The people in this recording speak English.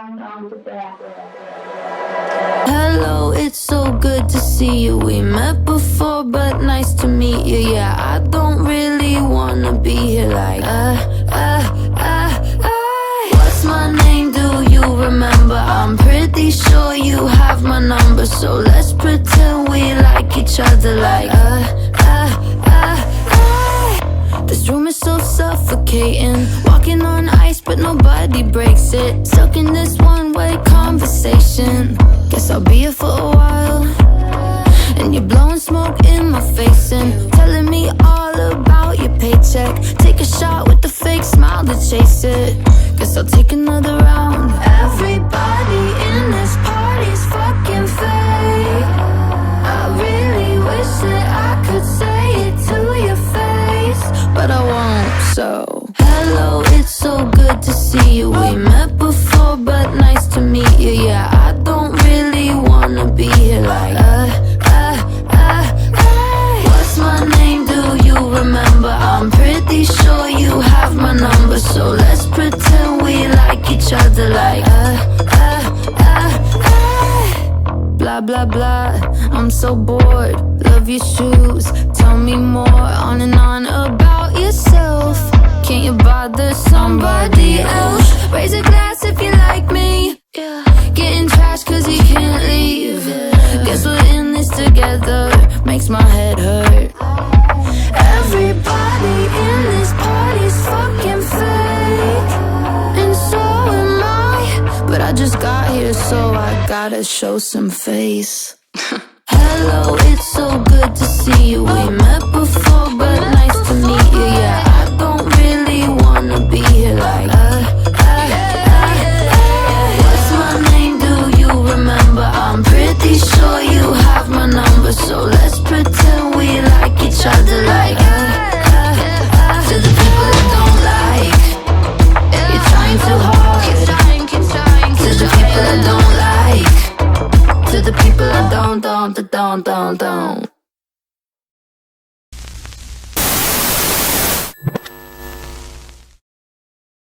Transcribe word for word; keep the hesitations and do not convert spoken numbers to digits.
Hello, it's so good to see you. We met before, but nice to meet you. Yeah, I don't really wanna be here like uh, uh, uh, uh. What's my name, do you remember? I'm pretty sure you have my number, so let's pretend we like each other like uh, uh, uh, uh. This room is so suffocating, walking on ice but nobody breaks it. Stuck in this one-way conversation. Guess I'll be here for a while. And you're blowing smoke in my face and telling me all about your paycheck. Take a shot with the fake smile to chase it. Guess I'll take another round. Everybody in this party's fucking fake. I really wish that I could say it to your face, but I won't, so hello, it's so good to see you. We met before, but nice to meet you. Yeah, I don't really wanna be here like uh, uh, uh, uh. What's my name, do you remember? I'm pretty sure you have my number, so let's pretend we like each other like uh, uh, uh, uh. Blah, blah, blah, I'm so bored. Love your shoes, tell me more. On and on about yourself. Can't you bother somebody else? Raise a glass if you like me. Getting trashed cause you can't leave. Guess we're in this together. Makes my head hurt. Everybody in this party's fucking fake, and so am I. But I just got here, so I gotta show some face. Hello, it's so good to see you. We met before, but nice to meet you. Yeah, I don't really wanna be here like uh, uh, uh, uh. What's my name, do you remember? I'm pretty sure you have my number, so let's pretend we like each other like uh, uh, uh. To the people that don't like, you're trying too hard. To the people that don't like, to the people that don't, don't, don't, don't, don't